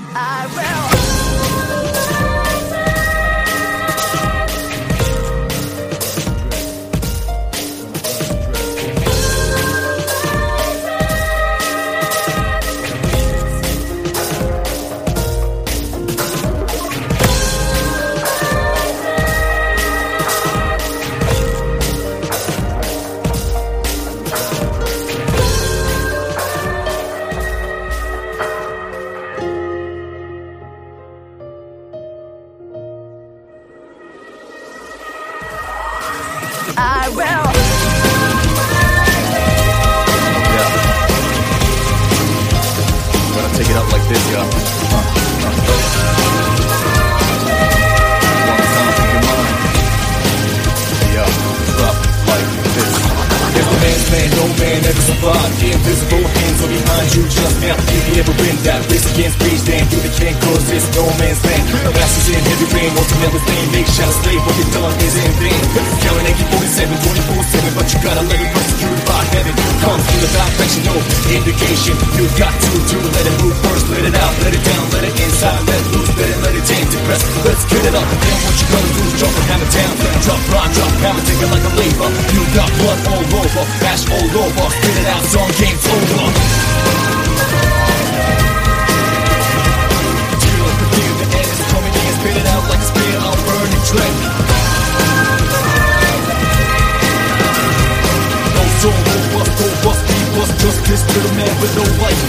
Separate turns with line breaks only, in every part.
I will. I will.
Yeah. Gotta take it out like this, yeah. One time for your mind. Yeah, drop like this.
If a man's man, no man ever survived. The invisible hands are behind you just now. If you ever win that race against speech, then you the king, cause it's no man's land. Masters in heavy rain, ultimately vain. Make shadows slay, what you've done is in vain. Counting AK-47, 24/7, but you gotta let it persecuted by heaven. Comes from the direction, no indication. You got to let it move first, let it out, let it down, let it inside, let it loose, let it take, depress. Let's get it up, then what you gonna do is drop a hammer down. Drop rock, drop hammer, take it like a labor. You got blood all over, ash all over. Get it out, song game's over. Till the fear, the end is coming in. Spit it out like a spear, I'll burn and dread. No soul, no bust, be bust. Justice to the man with no life.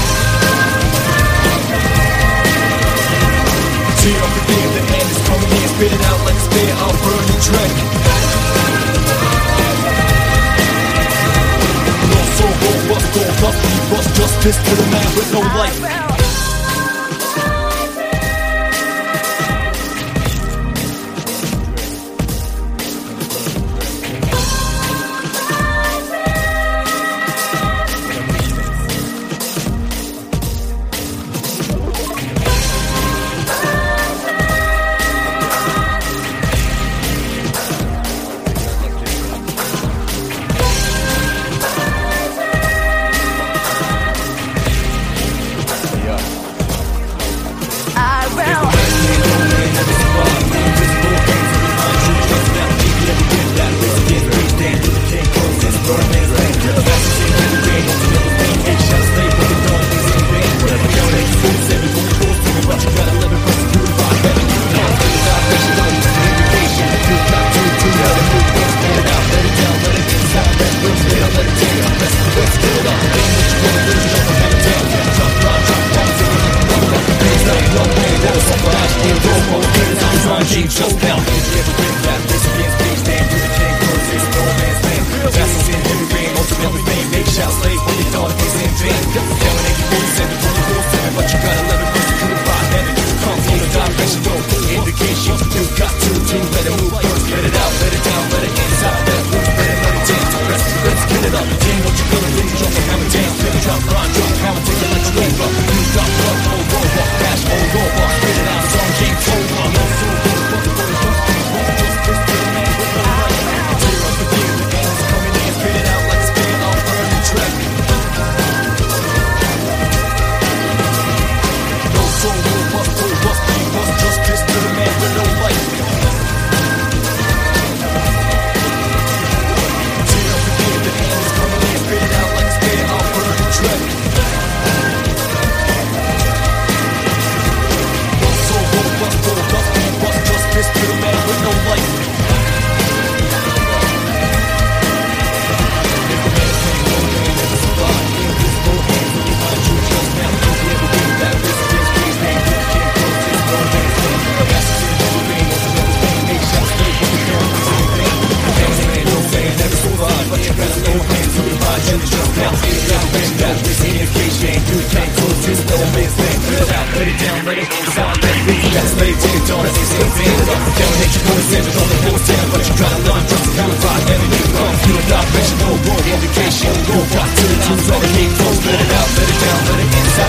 Tear up the fear, the end is coming in. Spit it out like a spear, I'll burn and dread. Bust justice to the man with no life. Just now, if you ever win that race against speech, then you the king, cause it's no man's land. Vessels in every rain, ultimately vain. Make shall slay, when you thought it was in vain. Counting AK-47, 24/7, but you gotta let it persecuted by heaven. Come from the direction, no indication. You got to let it move first, let it out, let it down, let it inside, let it loose, let it dance. Let's get it up, then what you gonna do? Drop a hammer down, let it drop rock, drop hammer, take it like a labor. You got blood all over, cash all over. Spit it out, song game's over. No soul. Indication, go back to the tunes, let it keep close, let it out, let it down, let it inside.